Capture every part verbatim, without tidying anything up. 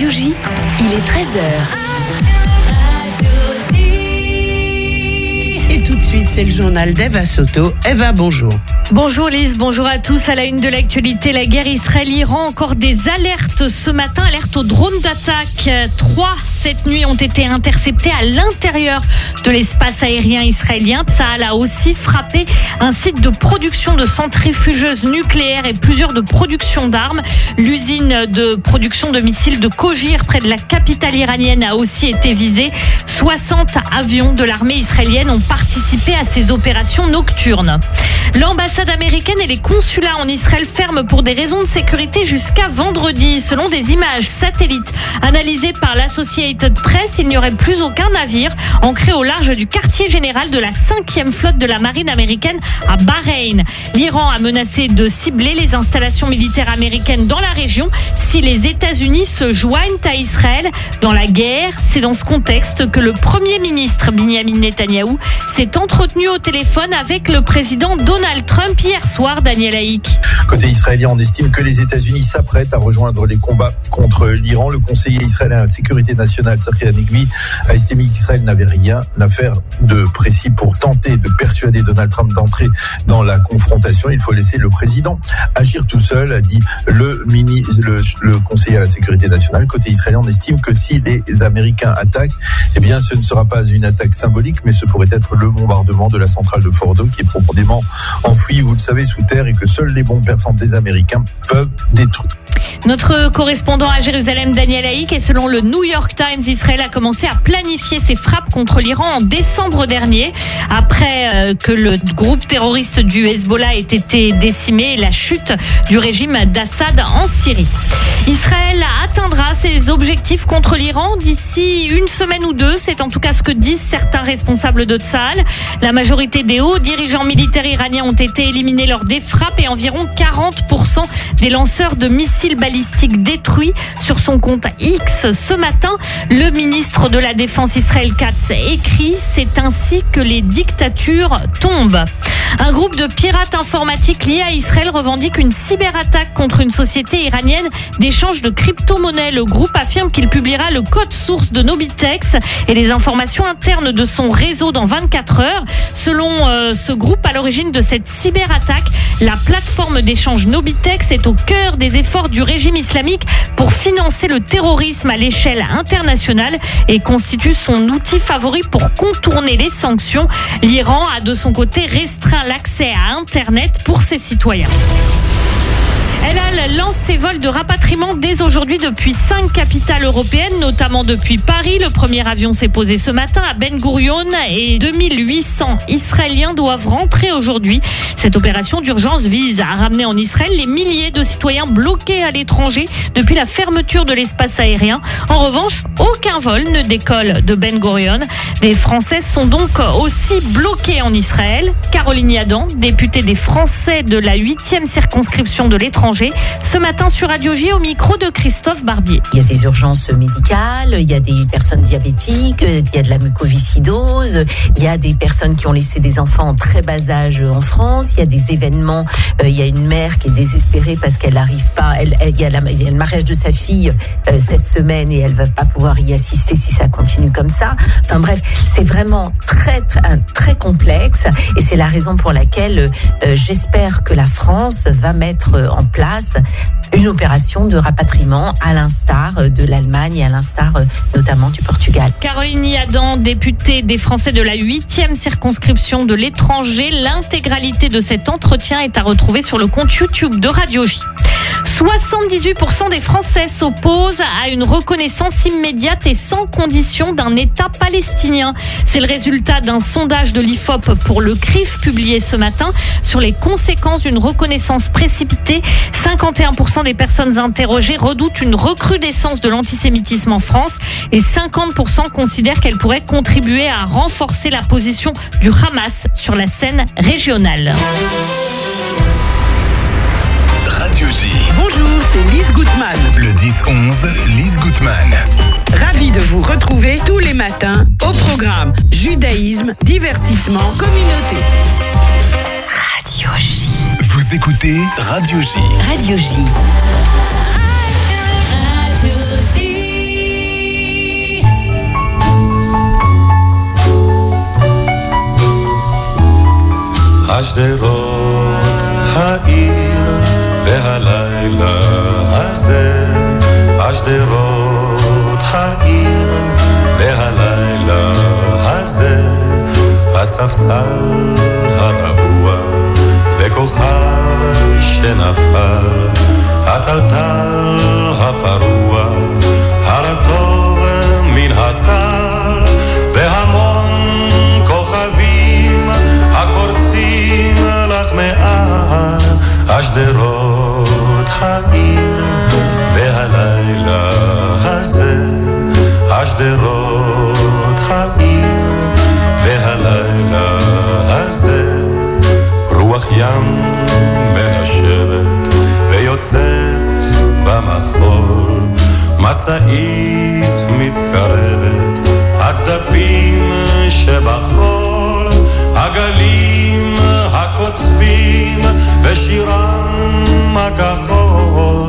Radio J, il est treize heures. Et tout de suite, c'est le journal d'Eva Soto. Eva, bonjour. Bonjour Lise, bonjour à tous. À la une de l'actualité, la guerre Israël-Iran. Encore des alertes ce matin, alertes aux drones d'attaque. Trois cette nuit ont été interceptés à l'intérieur de l'espace aérien israélien. Tsahal a aussi frappé un site de production de centrifugeuses nucléaires et plusieurs de production d'armes. L'usine de production de missiles de Kogir, près de la capitale iranienne, a aussi été visée. soixante avions de l'armée israélienne ont participé à ces opérations nocturnes. L'ambassade américaine et les consulats en Israël ferment pour des raisons de sécurité jusqu'à vendredi. Selon des images satellites analysées par l'Associated Press, il n'y aurait plus aucun navire ancré au large du quartier général de la cinquième flotte de la marine américaine à Bahreïn. L'Iran a menacé de cibler les installations militaires américaines dans la région si les États-Unis se joignent à Israël dans la guerre. C'est dans ce contexte que le Premier ministre Benyamin Netanyahou s'est entretenu au téléphone avec le président Donald Trump hier soir. Daniel Haïk. Côté israélien, on estime que les États-Unis s'apprêtent à rejoindre les combats contre l'Iran. Le conseiller israélien à la sécurité nationale, Tzachi Hanegbi, a estimé qu'Israël n'avait rien à faire de précis pour tenter de persuader Donald Trump d'entrer dans la confrontation. Il faut laisser le président agir tout seul, a dit le, ministre, le, le conseiller à la sécurité nationale. Côté israélien, on estime que si les Américains attaquent, eh bien, ce ne sera pas une attaque symbolique, mais ce pourrait être le bombardement de la centrale de Fordo, qui est profondément enfouie, vous le savez, sous terre, et que seuls les bombes perçantes des Américains peuvent détruire. Notre correspondant à Jérusalem, Daniel Haïk, et selon le New York Times, Israël a commencé à planifier ses frappes contre l'Iran en décembre dernier, après euh, que le groupe terroriste du Hezbollah ait été décimé et la chute du régime d'Assad en Syrie. Israël atteindra ses objectifs contre l'Iran d'ici une semaine ou deux. C'est en tout cas ce que disent certains responsables de Tsahal. La majorité des hauts dirigeants militaires iraniens ont été éliminés lors des frappes et environ quarante pour cent des lanceurs de missiles balistiques détruits. Sur son compte X ce matin, le ministre de la Défense Israël Katz écrit « C'est ainsi que les dictatures tombent ». Un groupe de pirates informatiques liés à Israël revendique une cyberattaque contre une société iranienne d'échange de crypto-monnaies. Le groupe affirme qu'il publiera le code source de Nobitex et les informations internes de son réseau dans vingt-quatre heures. Selon euh, ce groupe à l'origine de cette cyberattaque, la plateforme d'échange Nobitex est au cœur des efforts du régime islamique pour financer le terrorisme à l'échelle internationale et constitue son outil favori pour contourner les sanctions. L'Iran a de son côté restreint l'accès à Internet pour ses citoyens. El Al lance ses vols de rapatriement dès aujourd'hui depuis cinq capitales européennes, notamment depuis Paris. Le premier avion s'est posé ce matin à Ben Gurion et deux mille huit cents Israéliens doivent rentrer aujourd'hui. Cette opération d'urgence vise à ramener en Israël les milliers de citoyens bloqués à l'étranger depuis la fermeture de l'espace aérien. En revanche, aucun vol ne décolle de Ben Gurion. Des Français sont donc aussi bloqués en Israël. Caroline Yadan, députée des Français de la huitième circonscription de l'étranger, ce matin sur Radio J au micro de Christophe Barbier. Il y a des urgences médicales, il y a des personnes diabétiques, il y a de la mucoviscidose, il y a des personnes qui ont laissé des enfants en très bas âge en France, il y a des événements, euh, il y a une mère qui est désespérée parce qu'elle n'arrive pas, elle, elle, il, y a la, il y a le mariage de sa fille euh, cette semaine et elle va pas pouvoir y assister si ça continue comme ça. Enfin bref, c'est vraiment très très, très complexe et c'est la raison pour laquelle euh, j'espère que la France va mettre en place une opération de rapatriement à l'instar de l'Allemagne et à l'instar notamment du Portugal. Caroline Yadan, députée des Français de la huitième circonscription de l'étranger. L'intégralité de cet entretien est à retrouver sur le compte YouTube de Radio J. soixante-dix-huit pour cent des Français s'opposent à une reconnaissance immédiate et sans condition d'un État palestinien. C'est le résultat d'un sondage de l'I F O P pour le C R I F publié ce matin sur les conséquences d'une reconnaissance précipitée. cinquante et un pour cent des personnes interrogées redoutent une recrudescence de l'antisémitisme en France et cinquante pour cent considèrent qu'elle pourrait contribuer à renforcer la position du Hamas sur la scène régionale. Radio J. Bonjour, c'est Lise Gutmann. Le dix onze, Lise Gutmann. Ravi de vous retrouver tous les matins au programme Judaïsme, divertissement, communauté. Radio J. Vous écoutez Radio J. Radio J. Radio J. השדרות העיר והלילה הזה, השדרות העיר והלילה הזה, הספסל הרעוע וכוכב שנפל, הטלטל הפרוע, הרטוב מן הטל, והמון כוכבים הקורצים לך מעל, השדרות העיר והלילה הזה, השדרות העיר והלילה הזה, רוח ים מנשבת ויוצאת במחול, מסעית מתקרבת, הצדפים שבחול, הגלים הקוצפים ושירם הכחול.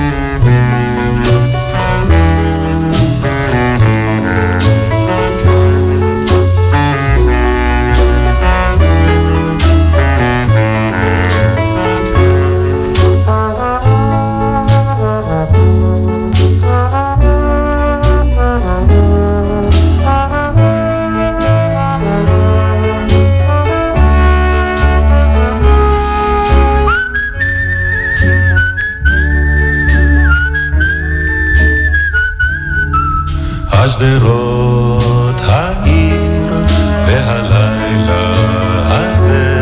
השדרות העיר והלילה הזה,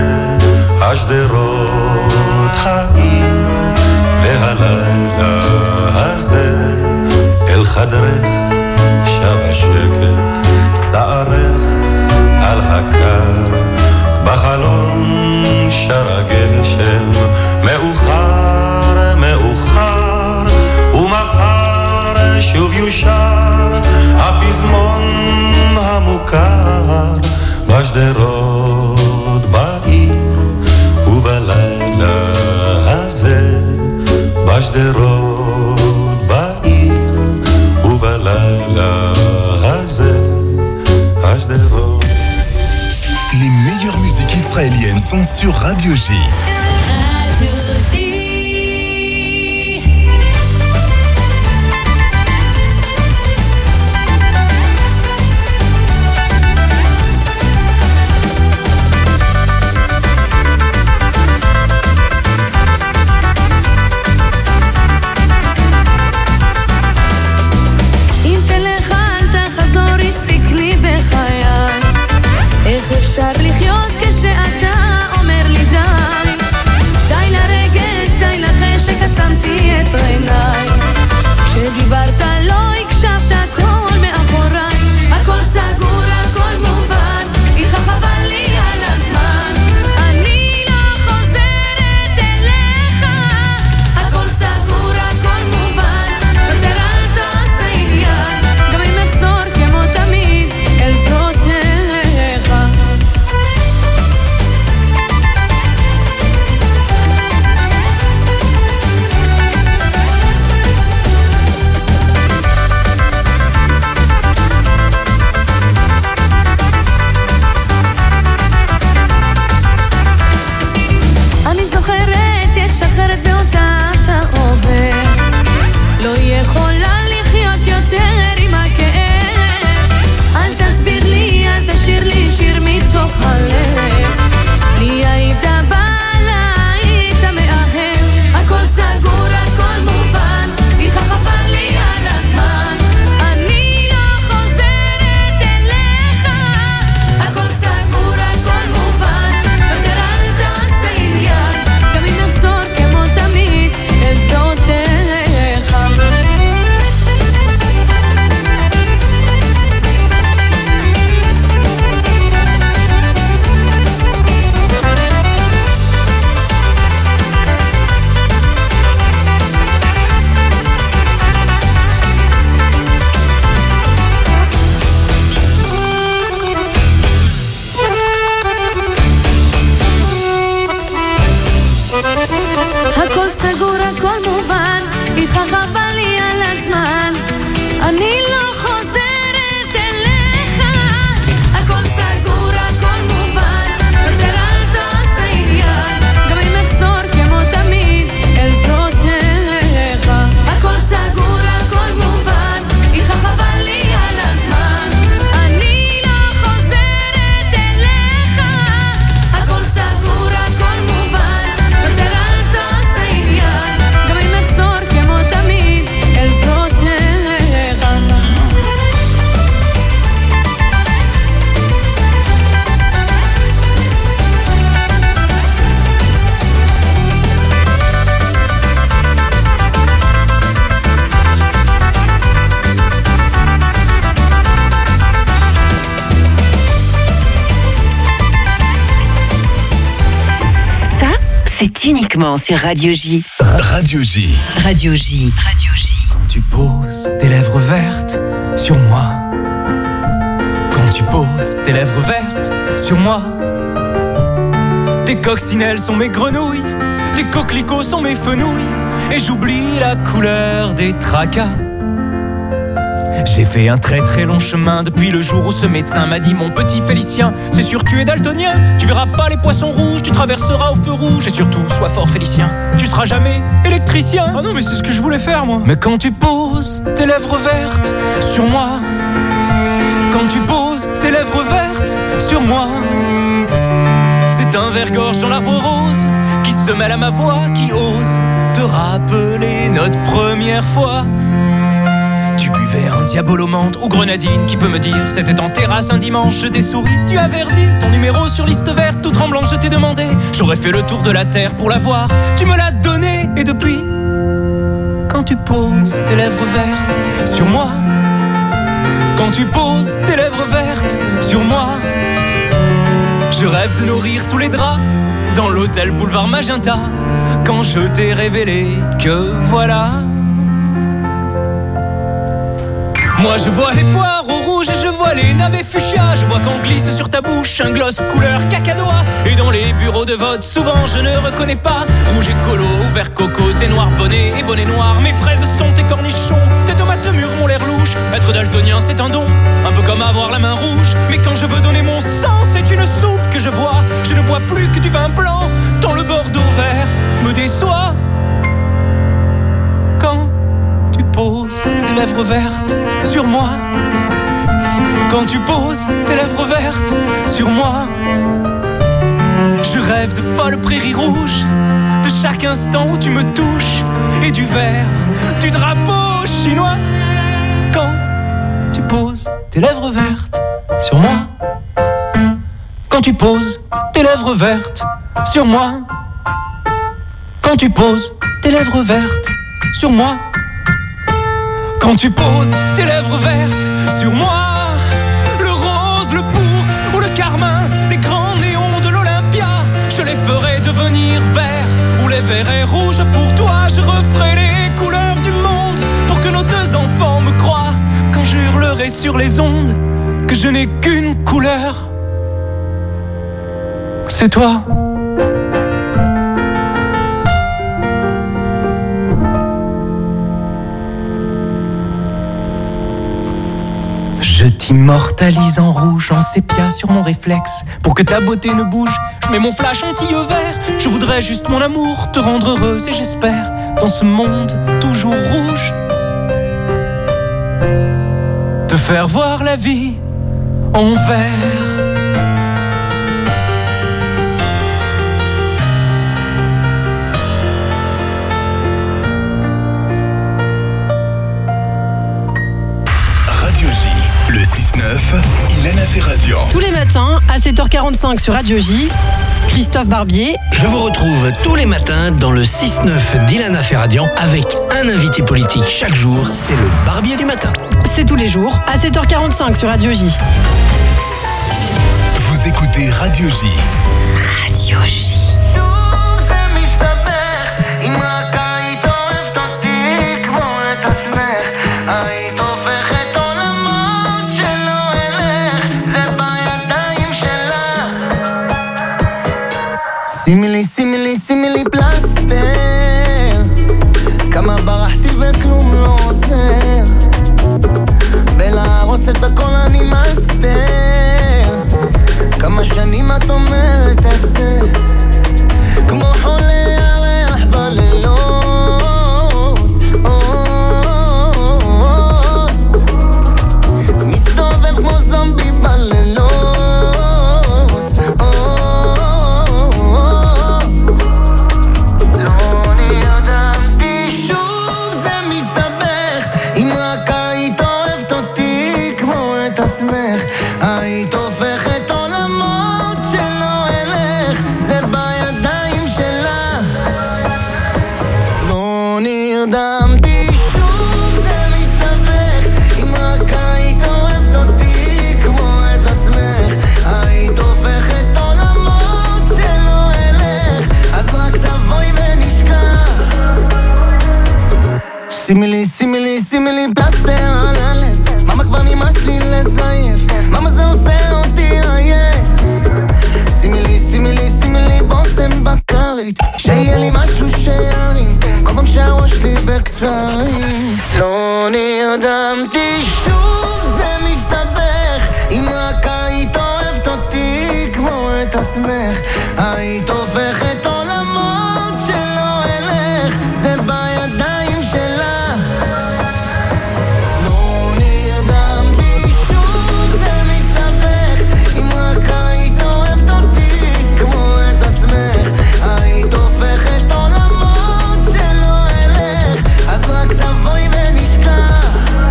השדרות העיר והלילה הזה, אל חדרך שב השקט, שערך על הקר, בחלון שר הגשם, מאוחר מאוחר, ומחר שוב יושר הפזמון המוכר, בשדרות בעיר ובלילה הזה, בשדרות בעיר ובלילה הזה, השדרות. Les meilleures musiques israéliennes sont sur Radio J. Radio J. אפשר לחיות כשאתה אומר לי די, uniquement sur Radio J. Radio J. Radio J. Radio J. Quand tu poses tes lèvres vertes sur moi. Quand tu poses tes lèvres vertes sur moi. Tes coccinelles sont mes grenouilles, tes coquelicots sont mes fenouilles, et j'oublie la couleur des tracas. J'ai fait un très très long chemin depuis le jour où ce médecin m'a dit: mon petit Félicien, c'est sûr tu es daltonien, tu verras pas les poissons rouges, tu traverseras au feu rouge, et surtout sois fort Félicien, tu seras jamais électricien. Ah non mais c'est ce que je voulais faire moi. Mais quand tu poses tes lèvres vertes sur moi, quand tu poses tes lèvres vertes sur moi, c'est un verre-gorge dans l'arbre rose qui se mêle à ma voix, qui ose te rappeler notre première fois. Tu buvais un Diabolo menthe ou grenadine, qui peut me dire c'était en terrasse un dimanche, je t'ai souri, tu as verdi ton numéro sur liste verte, tout tremblant je t'ai demandé, j'aurais fait le tour de la terre pour l'avoir, tu me l'as donné, et depuis, quand tu poses tes lèvres vertes sur moi, quand tu poses tes lèvres vertes sur moi, je rêve de nourrir sous les draps, dans l'hôtel Boulevard Magenta, quand je t'ai révélé que voilà. Moi je vois les poireaux rouges et je vois les navets fuchsia, je vois qu'on glisse sur ta bouche un gloss couleur cacadois, et dans les bureaux de vote souvent je ne reconnais pas rouge écolo ou vert coco, c'est noir bonnet et bonnet noir, mes fraises sont tes cornichons, tes tomates mûres m'ont l'air louche, être daltonien c'est un don, un peu comme avoir la main rouge, mais quand je veux donner mon sang c'est une soupe que je vois, je ne bois plus que du vin blanc, tant le Bordeaux vert me déçoit. Quand tu poses tes lèvres vertes sur moi, quand tu poses tes lèvres vertes sur moi, je rêve de folles prairies rouges, de chaque instant où tu me touches, et du vert du drapeau chinois. Quand tu poses tes lèvres vertes sur moi, quand tu poses tes lèvres vertes sur moi, quand tu poses tes lèvres vertes sur moi, quand tu poses tes lèvres vertes sur moi, le rose, le pourpre ou le carmin, les grands néons de l'Olympia, je les ferai devenir verts ou les verrai rouges pour toi, je referai les couleurs du monde pour que nos deux enfants me croient quand je hurlerai sur les ondes que je n'ai qu'une couleur, c'est toi. Je t'immortalise en rouge, en sépia sur mon réflexe. Pour que ta beauté ne bouge, je mets mon flash anti-vert. Je voudrais juste mon amour, te rendre heureuse, et j'espère, dans ce monde toujours rouge, te faire voir la vie en vert. Le six neuf, Ilana Ferradian. Tous les matins, à sept heures quarante-cinq sur Radio J, Christophe Barbier. Je vous retrouve tous les matins dans le six neuf d'Ilana Ferradian avec un invité politique chaque jour. C'est le Barbier du matin. C'est tous les jours, à sept heures quarante-cinq sur Radio J. Vous écoutez Radio J. Radio J. סימילי, סימילי, סימילי פלסטר כמה ברחתי וכלום לא עוזר בלהרוס את הכל אני מאסטר כמה שנים את אומרת את זה כמו חולה ירח בלילות מסתובב כמו זומבי בלילות היית הופכת עולמות שלא אלך זה בידיים שלה לא נרדמתי שוב זה מסתבך אם רק היית אוהבת אותי כמו את עצמך היית הופכת עולמות שלא אלך אז רק תבואי שימי לי, שימי לי, שימי לי פלסטר על הלב. ממה כבר נמאס לי לזייף, ממה זה עושה אותי עייף. שימי לי, שימי לי, שימי לי בושם בקרית, שיהיה לי משהו שירים כל פעם שהראש לי בקצרים. לא נרדמתי שוב, זה מסתבך. אם רק היית אוהבת אותי כמו את עצמך, היית הופכת עולמות שלא אלך. זה בידיים שלה. לא נרדמתי שוב, זה מסתבך. אם רק היית אוהבת אותי כמו את עצמך, היית הופכת עולמות שלא אלך. אז רק תבואי ונשכח.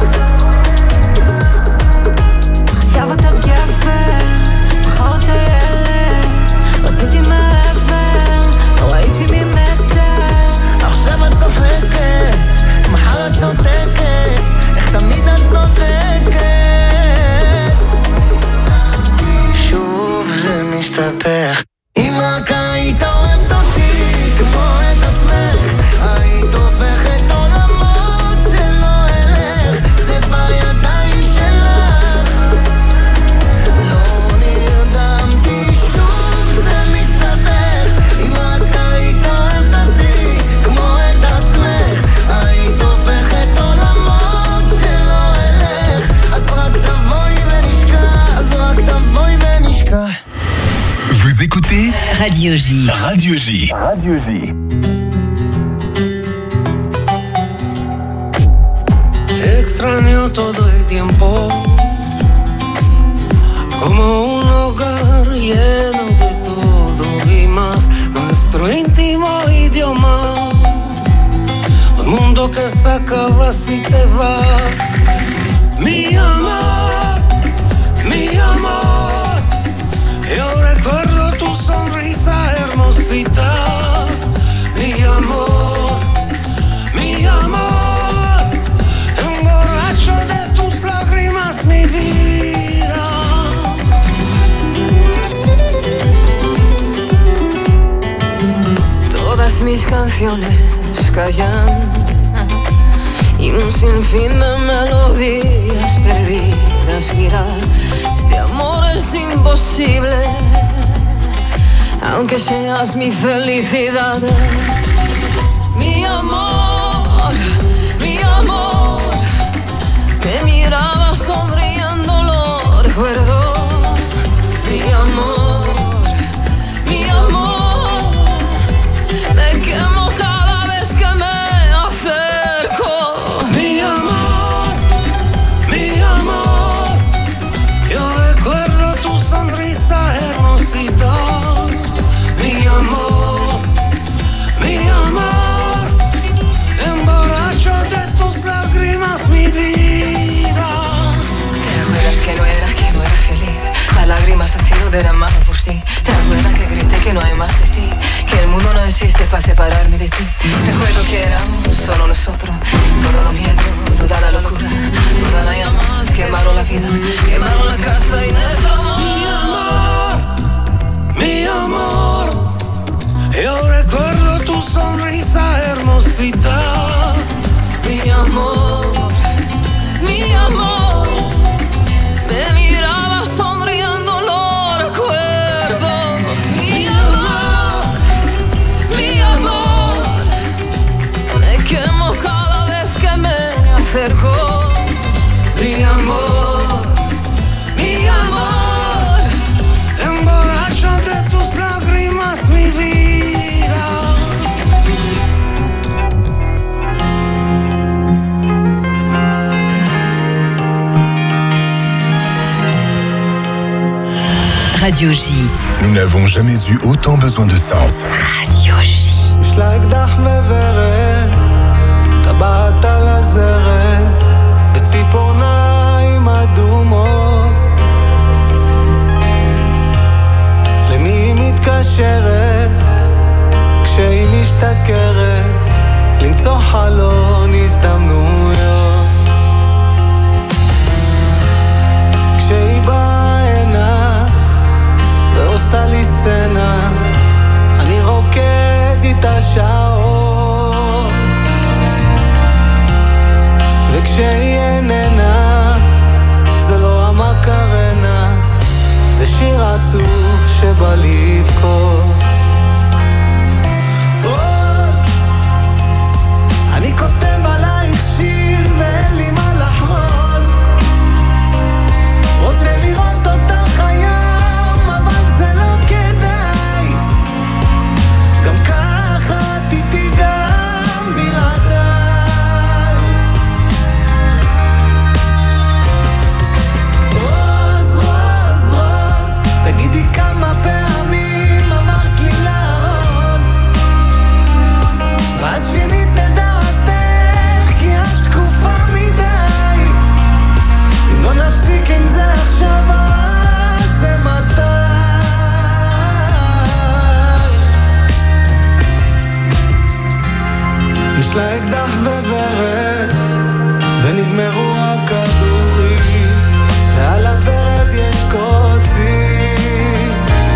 עכשיו אתה גבר, מחר אתה ילד. רציתי מעבר, לא ראיתי ממטר. עכשיו את צוחקת, מחר את שותקת. איך תמיד את צודקת. שוב זה מסתבך. אם רק היית אוהבת אותי כמו את עצמך, היית הופכת עולמות שלא אלך. זה בידיים שלך. לא נרדמתי שוב, זה מסתבך. אם רק היית אוהבת אותי כמו את עצמך, היית הופכת עולמות שלא אלך. אז רק תבואי ונשכח, אז רק תבואי ונשכח. Vous écoutez Radio J. Radio J. Radio J. Te extraño todo el tiempo, como un hogar lleno de todo y más, nuestro íntimo idioma, un mundo que se acaba si te vas. Mi amor, mi amor, yo recuerdo tu sonrisa hermosita. Mi amor, mi amor, emborracho de tus lágrimas mi vida. Todas mis canciones callan y un sinfín de melodías perdidas. Mira, este amor es imposible, aunque seas mi felicidad. Mi amor, mi amor, me miraba sonriendo, lo recuerdo. Mi amor, mi amor, me quemo cada vez que me acerco. Mi amor, mi amor, yo recuerdo tu sonrisa hermosita. Mi amor, mi amor, emborracho de tus lágrimas mi vida. ¿Te acuerdas que no era, que no era feliz? Las lágrimas han sido derramadas por ti. ¿Te acuerdas que grité que no hay más de ti? Que el mundo no existe para separarme de ti. Recuerdo que éramos solo nosotros. Todo lo miedo, toda la locura, todas las llamas quemaron la vida, quemaron la casa y desamor. Mi amor, mi amor, yo recuerdo tu sonrisa hermosita. Mi amor, mi amor, me miraba sonriendo, lo recuerdo. Mi amor, mi amor, me quemo cada vez que me acerco. Mi amor, mi amor, emborracho de tus lágrimas mi vida. Radio J. Nous n'avons jamais eu autant besoin de sens. Radio J. יש לה אקדח מברד, טבעת על הזרת, בציפורניים אדומות. למי היא מתקשרת כשהיא משתכרת למצוא חלון הזדמנויות. כשהיא באה הנה ועושה לי סצנה, אני רוקד איתה שעות. שהיא איננה, זה לא המקרנה, זה שיר עצוב שבא לבכות. אני כותב עלייך שיר ואין לי מה לחרוז, רוצה לראות אותך היום, אבל זה לא כדאי, גם ככה תיתי גם בלעדיי. רוז, רוז, רוז, תגידי כמה פעמים אמרת לי לארוז, ואז שינית לדעתך כי את שקופה מדי, אם לא נפסיק עם זה עכשיו אז זה מתי. יש לה אקדח וורד ונגמרו הכדורים, ועל הוורד יש קוצים,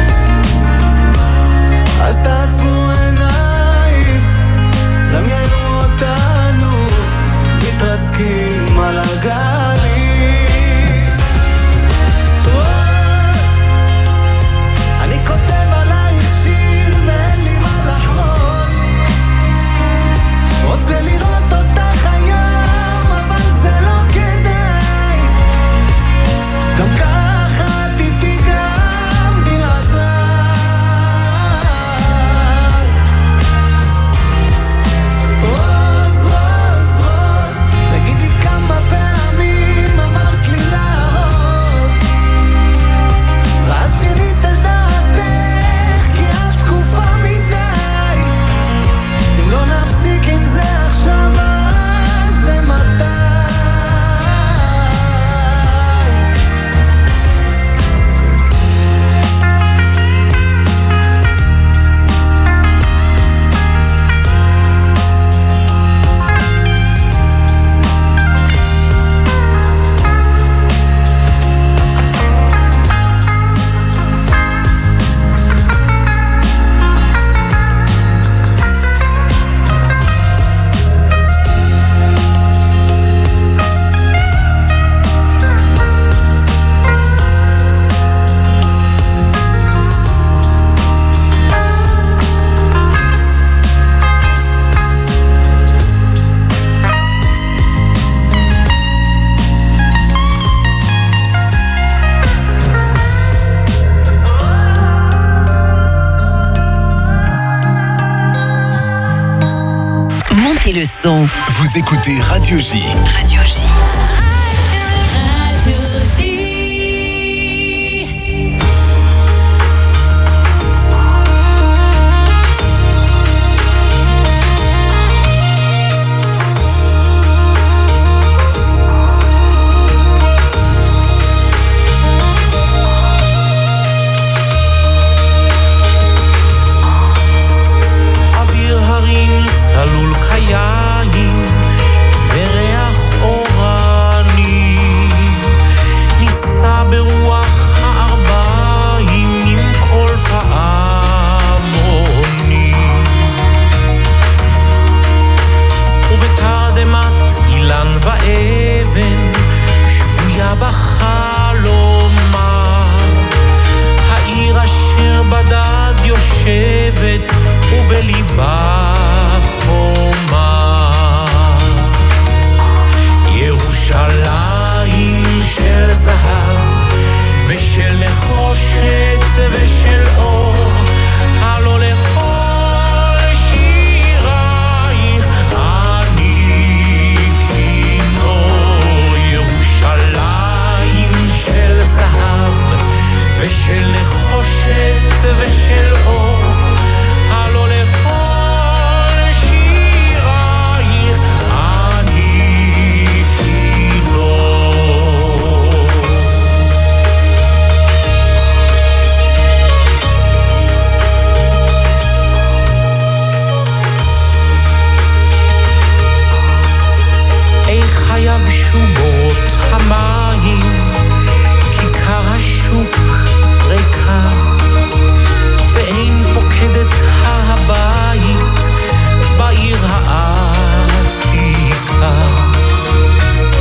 אז תעצמו עיניים, דמיינו אותנו מתרסקים על הגלים. אני כותב עלייך שיר ואין לי מה לחרוז, רוצה לראות אותך היום, אבל זה לא כדאי, גם ככה תיתי גם בלעדיי. רוז, רוז, רוז, תגידי כמה פעמים אמרת לי להראות, ואז שינית את דעתך כי את שקופה מדי, אם לא נפסיק עם זה עכשיו אז זה מתי. Montez le son. Vous écoutez Radio J. Radio J. Radio J. אוויר הרים צלול קיים וריח אורני, ניסה ברוח הארבעים עם כל פעמוני, ובתרדמת אילן ואבן שבויה בחלומה, העיר אשר בדד יושבת ובליבה חומה, ירושלים של זהב ושל נחושת ושל אור, הלא לכל שירייך אני כינור. ירושלים של זהב ושל נחושת ושל אור, הלא לכל שירייך אני כינור. איך יבשו בורות המים, כיכר השוק ריקה, ואין פוקדת הבית בעיר העתיקה.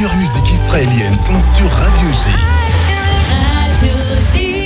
meilleures musiques israéliennes sont sur Radio J. Radio J.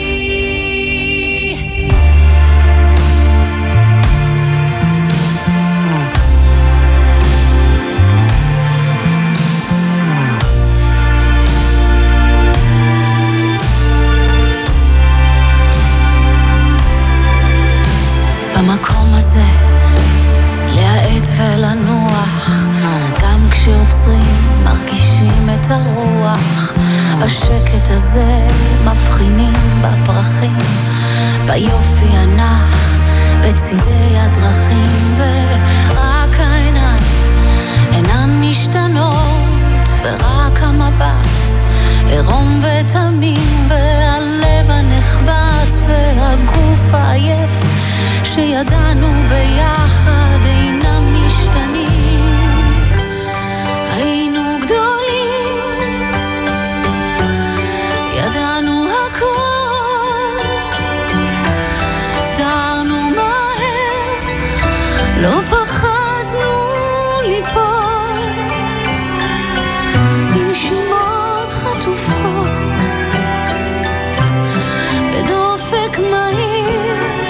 במקום הזה להעט ולנוח, גם כשיוצרים מרגישים את הרוח. בשקט הזה מבחינים בפרחים, ביופי הנח בצידי הדרכים, ורק העיניים אינן משתנות, ורק המבט עירום ותמים, והלב הנחבט והגוף העייף שידענו ביחד אינם משתנים. היינו גדולים, ידענו הכל, דרנו מהר, לא פחדנו ליפול, בנשימות חטופות, בדופק מהיר.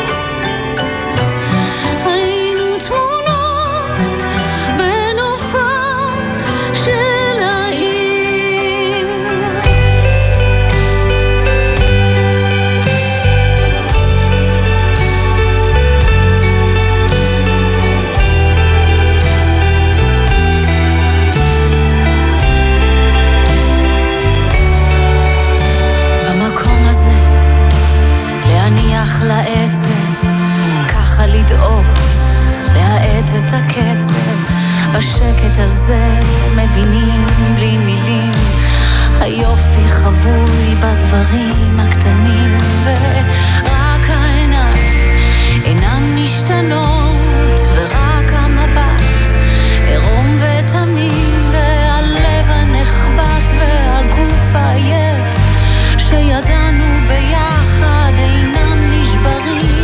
להאט את הקצב, בשקט הזה מבינים בלי מילים, היופי חבוי בדברים הקטנים, ורק העיניים אינן משתנות, ורק המבט עירום ותמים, והלב הנחבט והגוף העייף שידענו ביחד אינם נשברים.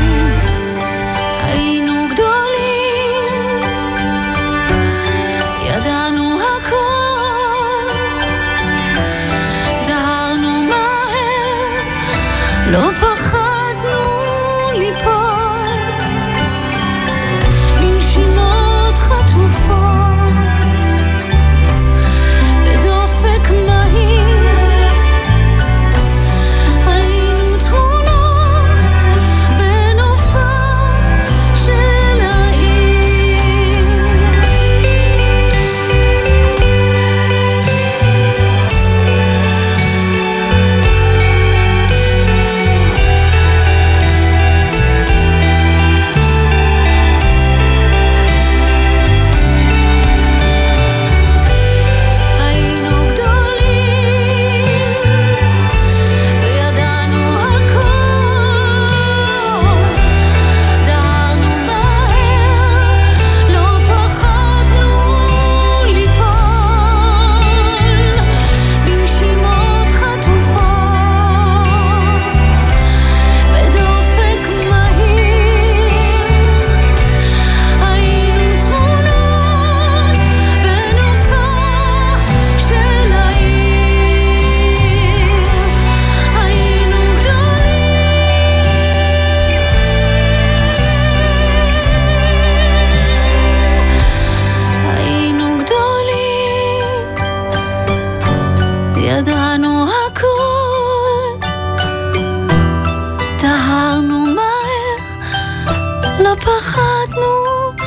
היינו גדולים, ידענו הכל, דהרנו מהר, לא פחדנו ליפול, בנשימות חטופות, בדופק מהיר. ידענו הכל, דהרנו מהר, לא פחדנו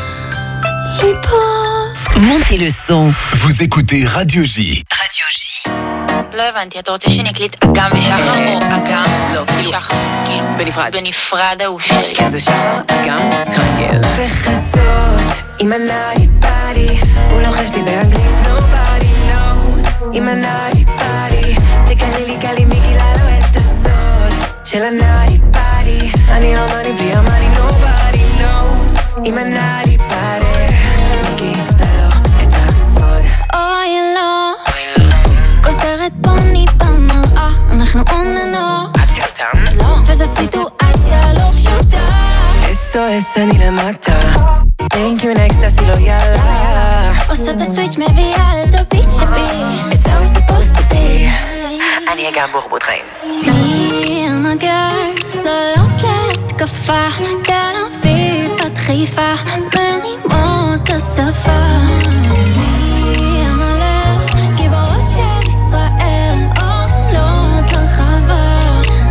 ליפול. Montez le son. Vous écoutez Radio J. Radio J. לא הבנתי, אתה רוצה שנקליט אגם ושחר או אגם ושחר? כאילו, בנפרד. בנפרד ההוא שלי. כן, זה שחר, אגם, טרנגל. בחצות, עם הנאי פאדי, הוא לוחש לי באנגלית, nobody knows. עם הנאי פאדי, תקלי לי קלי מגילה לו את הסוד של הנאי פאדי, אני אמני בלי אמני, nobody knows. עם הנאי פאדי, מגילה לו את הסוד. אוי לא, גוזרת פוני במראה, אנחנו אוננו, וזו סיטואציה לא פשוטה. אס או אס אני למטה, Thank you next, así lo yala. עושה את הסוויץ' מביאה את הביט שבי, גם בורבוטריים. מי המגר, סולות להתקפה, גל אביבת חיפה, מרימות השפה. מי המלך, גיבורות של ישראל, עולות הרחבה.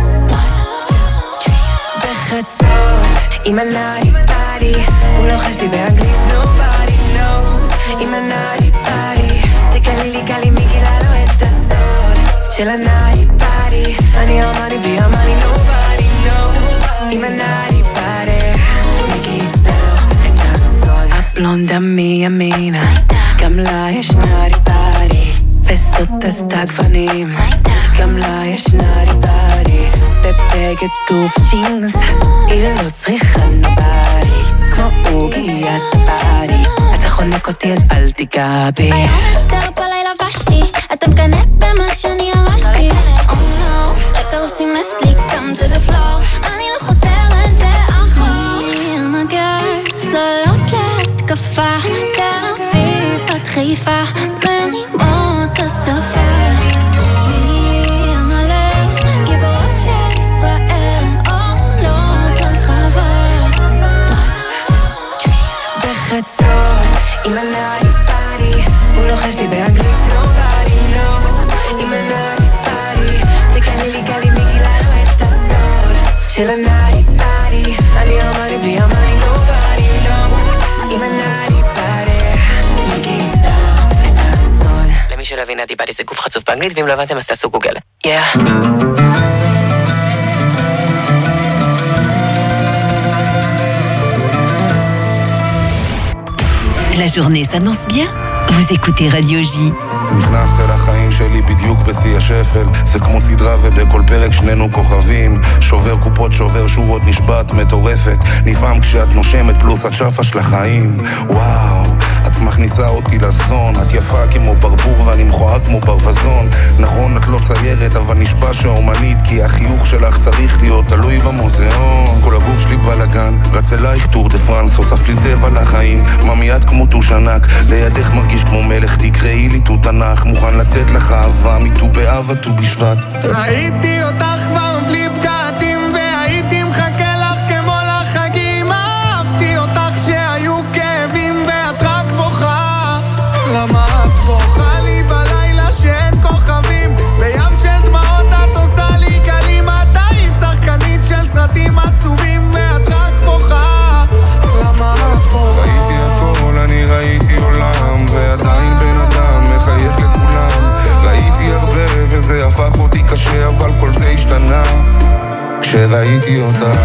בחצות, עם הנאדי פאדי, הוא לוחש לי באנגלית, nobody knows. עם הנאדי פאדי, תקלי לי קלי מי גילה לו את הסוד של הנאדי פאדי. אני אמני בלי אמני, nobody knows. עם הנאדי פאדי, מי גילה לו את הסוד. הפלונדה מימינה, גם לה יש נאדי פאדי, וזאת עשתה גוונים, גם לה יש נאדי פאדי. בבגד טוב ג'ינס, היא לא צריכה נובדי, כמו עוגיית הפאדי. אתה חונק אותי אז אל תיגע בי. היום הסתר בלילה לבשתי, אתה מגנה במה שאני הרשתי. Oh no, רק הרוסים מסלי, come to the floor, אני לא חוזרת לאחור. מי המגר, סולות להתקפה, גל אביבת חיפה, מרימות השפה. בחצות, עם הנאדי פאדי, הוא לוחש לי באנגלית, nobody knows. עם הנאדי פאדי, תקלי לי קלי מי גילה לו את הסוד של הנאדי פאדי. אני אמני בלי אמני, nobody knows. עם הנאדי פאדי, מי גילה לו את הסוד. למי שלא הבין, נאדי פאדי זה גוף חצוף באנגלית, ואם לא הבנתם אז תעשו גוגל. Yeah. La journée s'annonce bien. Vous écoutez Radio J. נכנסת לחיים שלי בדיוק בשיא השפל, זה כמו סדרה ובכל פרק שנינו כוכבים. שובר קופות, שובר שורות, נשבעת מטורפת, נפעם כשאת נושמת פלוס את שפה של החיים. וואו, את מכניסה אותי לזון, את יפה כמו ברבור ואני מכוער כמו ברווזון. נכון, את לא ציירת אבל נשבע שאומנית, כי החיוך שלך צריך להיות תלוי במוזיאון. כל הגוף שלי בלגן, רץ אלייך טור דה פרנס, הוסף לי צבע לחיים, ממי את כמו טוש ענק, לידך מרגיש כמו מלך, תקראי לי תות ענך, מוכן לתת לך אהבה מטו באב וטו בשבט. ראיתי אותך כבר בלי בגדים, והייתי מחכה לך כמו לחגים. אהבתי אותך שהיו כאבים ואת רק בוכה. למה את בוכה לי בלילה שאין כוכבים? בים של דמעות את עושה לי קלים. את היית שחקנית של סרטים עצובים ואת רק בוכה. למה את בוכה? ראיתי הכל, אני ראיתי עולם, ועדיין בן אדם מחייך לכולם. ראיתי הרבה וזה הפך אותי קשה, אבל כל זה השתנה כשראיתי אותך.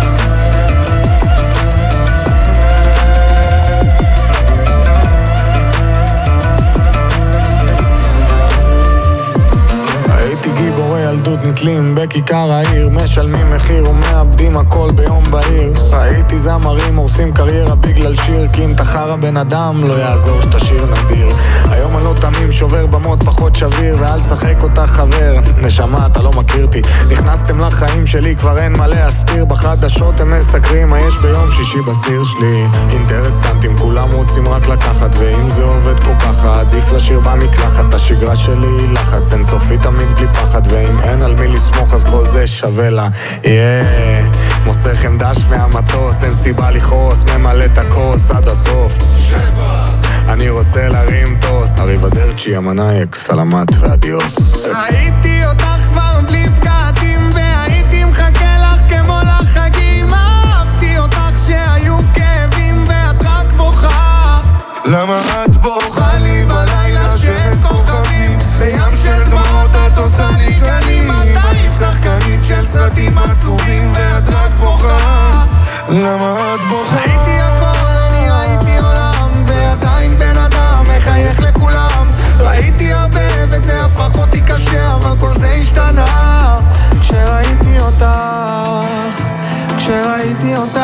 גיבורי ילדות נתלים בכיכר העיר, משלמים מחיר ומאבדים הכל ביום בהיר. ראיתי זמרים הורסים קריירה בגלל שיר, כי אם תחר הבן אדם לא יעזור שתשיר נדיר. היום אני לא תמים, שובר במות פחות שביר, ואל תשחק אותך חבר, נשמה אתה לא מכיר אותי. נכנסתם לחיים שלי כבר אין מה להסתיר, בחדשות הם מסקרים מה יש ביום שישי בסיר שלי. אינטרסנטים כולם רוצים רק לקחת, ואם זה עובד כל ככה עדיף לשיר במקלחת. השגרה שלי היא לחץ אינסופי תמיד בלי פחד, ואם אין על מי לסמוך אז כל זה שווה לה. יאה, מוסכם דש מהמטוס, אין סיבה לכעוס, ממלא את הכוס עד הסוף. אני רוצה להרים טוס, אריבדרצ'י המנאייק, סלמת ואדיוס. ראיתי אותך כבר בלי בגדים, והייתי מחכה לך כמו לחגים. אהבתי אותך שהיו כאבים ואת רק בוכה. למה את בוכה לי בלילה שאין כוכבים, בים של דמעות את עושה לי גלים. את היית שחקנית של סרטים עצובים ואת רק בוכה. למה את בוכה? ראיתי הכל, אני ראיתי עולם, ועדיין בן אדם מחייך לכולם. ראיתי הרבה וזה הפך אותי קשה, אבל כל זה השתנה כשראיתי אותך, כשראיתי אותך.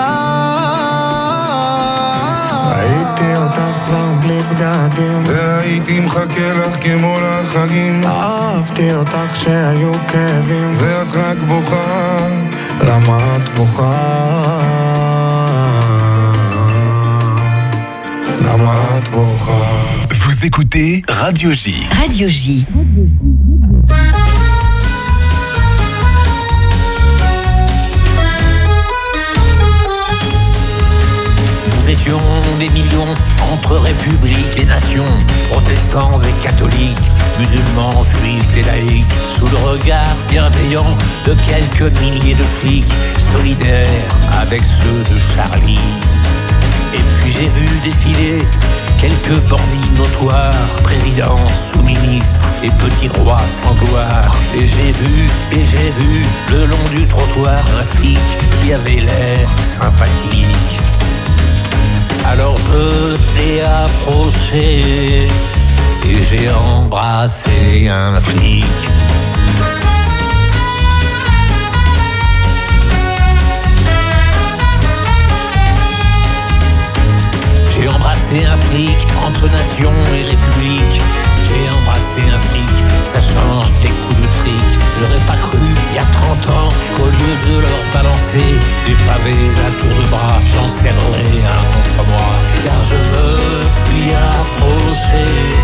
ראיתי אותך כבר בלי בגדים, והייתי מחכה לך כמו לחגים. אהבתי אותך שהיו כאבים ואת רק בוכה. למה את בוכה? למה את בוכה? Vous écoutez Radio J. Radio J. étions des millions entre républiques et nations, protestants et catholiques, musulmans, juifs et laïcs, sous le regard bienveillant de quelques milliers de flics, solidaires avec ceux de Charlie. Et puis j'ai vu défiler quelques bandits notoires, présidents, sous-ministres et petits rois sans gloire. Et j'ai vu, et j'ai vu, le long du trottoir, un flic qui avait l'air sympathique. Alors je l'ai approché et j'ai embrassé un flic. J'ai embrassé un flic entre nation et république. J'ai embrassé un flic, ça change des coups de fric. J'aurais pas cru, il y a trente ans, qu'au lieu de leur balancer des pavés à tour de bras, j'en serrerais un contre moi. Car je me suis approché.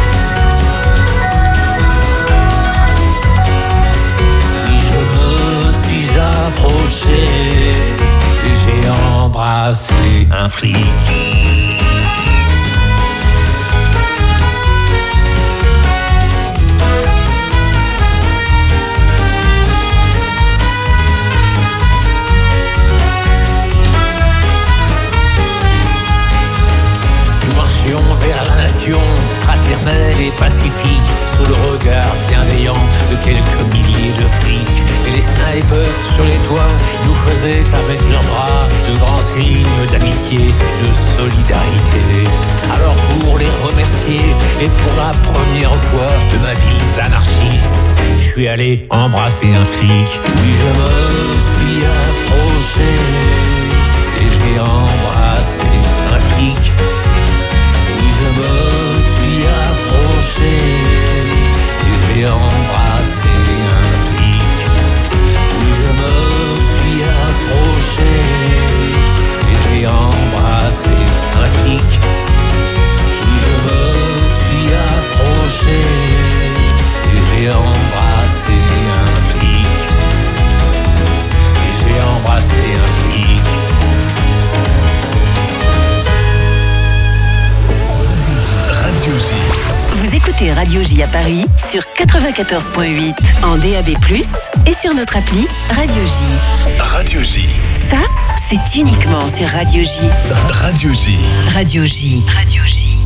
Oui, je me suis approché et j'ai embrassé un flic. Vers la nation fraternelle et pacifique, sous le regard bienveillant de quelques milliers de flics. Et les snipers sur les toits nous faisaient avec leurs bras de grands signes d'amitié et de solidarité. Alors pour les remercier et pour la première fois de ma vie d'anarchiste, je suis allé embrasser un flic. Oui, je me suis approché et j'ai embrassé un flic. Je me suis approché et j'ai embrassé un flic. Oui, je me suis approché et j'ai embrassé un flic. Oui, je me suis approché et j'ai embrassé un flic. Et j'ai embrassé un flic. Vous écoutez Radio J à Paris sur quatre-vingt-quatorze point huit en D A B plus, et sur notre appli Radio J. Radio J. Ça, c'est uniquement sur Radio J. Radio J. Radio J. Radio J.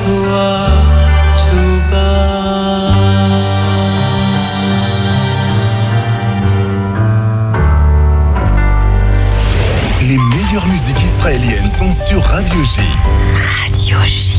toi tout bas. Les meilleures musiques israéliennes sont sur Radio J. Radio J.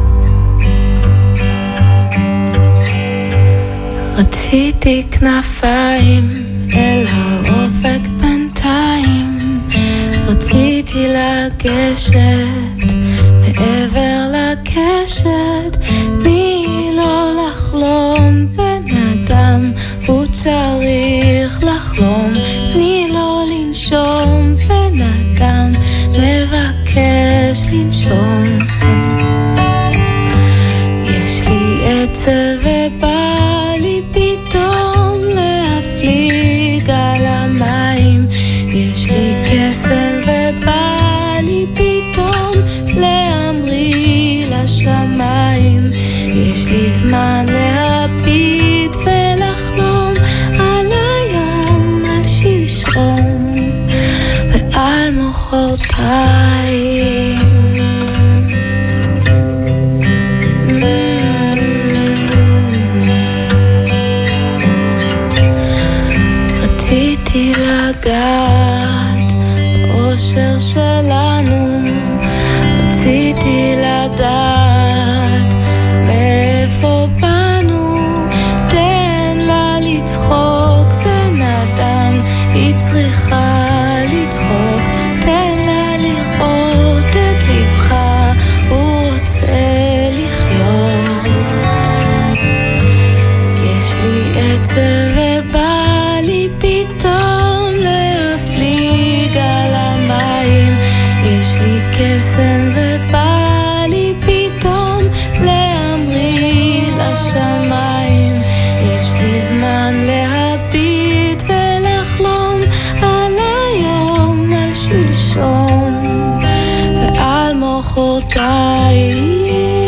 רציתי כנפיים אל האופק בינתיים, רציתי לגשת מעבר לקשת, תני לו לחלום, בן אדם הוא צריך לחלום, תני לו לנשום, בן אדם מבקש לנשום. יש לי עצב ובא לי פתאום להפליג על המים, יש לי קסם ובא לי פתאום להמריא לשמיים, יש לי זמן להביט ולחלום על היום, על שלשום ועל מחרתיים. רציתי לגעת באושר שלנו, רציתי לדעת מאיפה באנו, תן לה לצחוק, בן אדם היא צריכה לצחוק, תן לה לראות את לבך, הוא רוצה לחיות. יש לי עצב ובא לי פתאום להפליג על המים, יש לי קסם ובא לי פתאום להמריא לשמיים, יש לי זמן להביט ולחלום על היום, על שלשום ועל מחרתיים.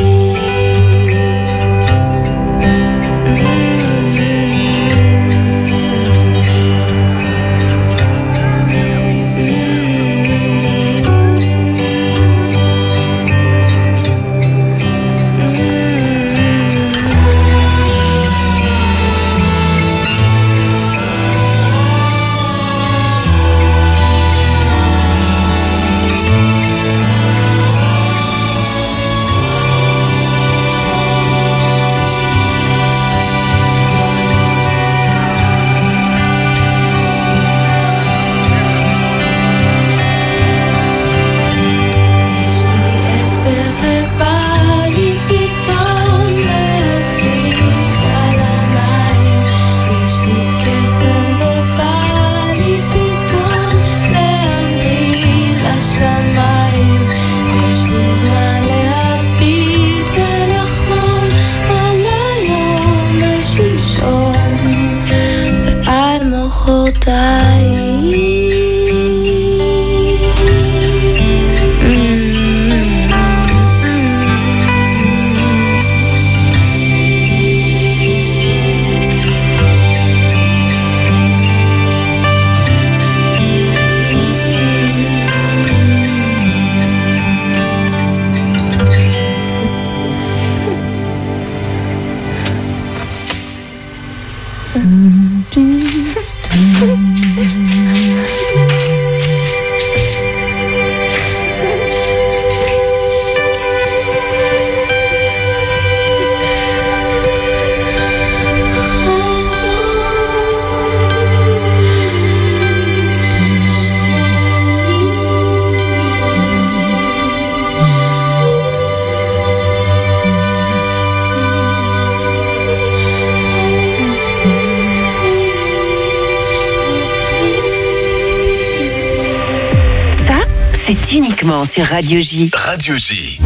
Uniquement sur Radio J. Radio J.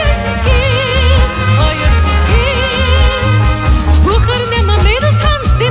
Bucher, nimm mal Mädel, tanzt die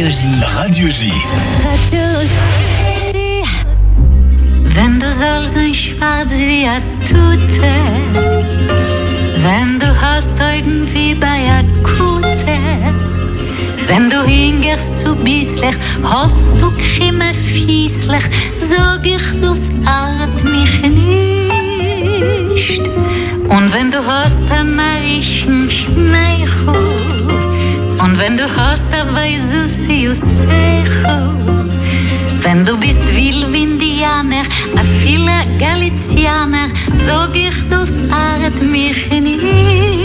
J. Radio J. Radio J. Wenn du sollst sein schwarz wie a Tute, wenn du hast Augen wie bei a Kute, wenn du hingehst zu bisslich, hast du keine Fieslich, sag ich, das art mich nicht. Und wenn du hast ein marischen Schmeichel, und wenn du hast ein weißes Jusecho, wenn du bist wild wie Indianer, a viele Galizianer, sag ich, das art mich nicht.